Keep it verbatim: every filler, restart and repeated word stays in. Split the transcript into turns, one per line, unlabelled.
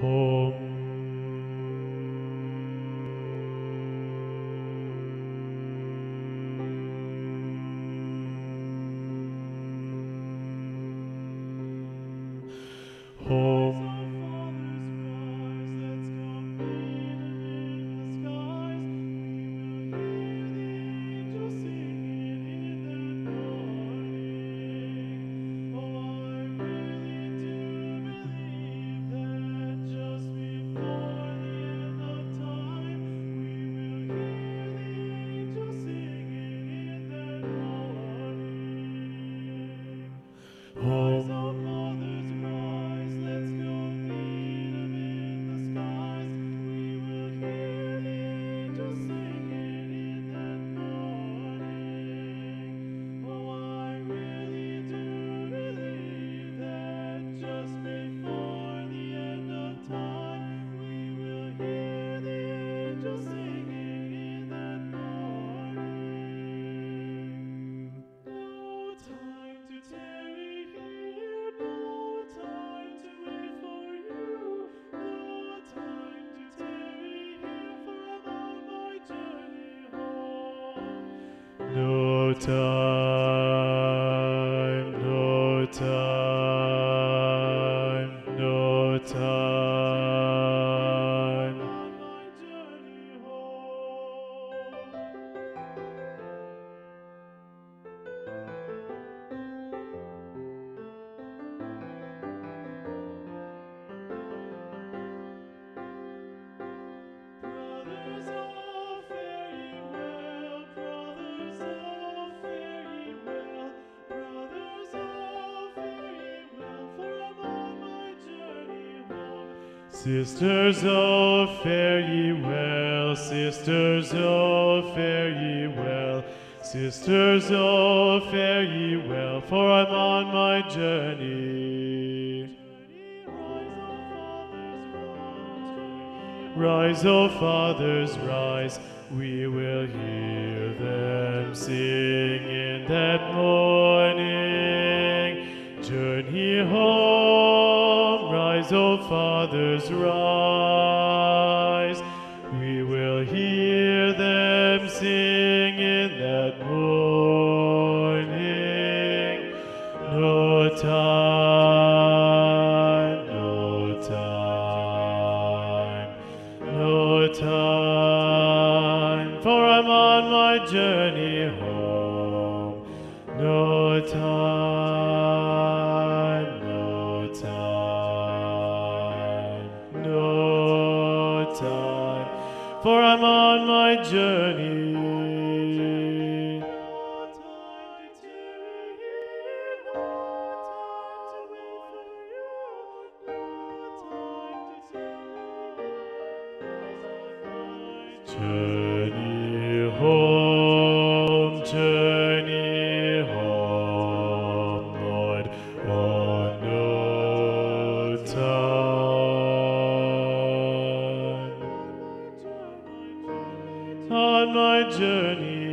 home. Home. No time, no time, no time. On my journey home. Brothers, all fare ye well, brothers, all fare ye well, brothers, all fare ye well, for I'm on my journey home. Sisters, all fare ye well, sisters, all fare ye well, sisters, all fare ye well, for I'm on my journey. Rise, O fathers, rise, we will hear them sing in that morning. Journey home, rise, O fathers, rise, we will hear them sing in that morning. No time, no time. No time, for I'm on my journey home. No time, no time, no time, for I'm on my journey. No time to tarry here, no time to wait for you, no time to tarry. Journey home, journey home, Lord, oh no time. On my journey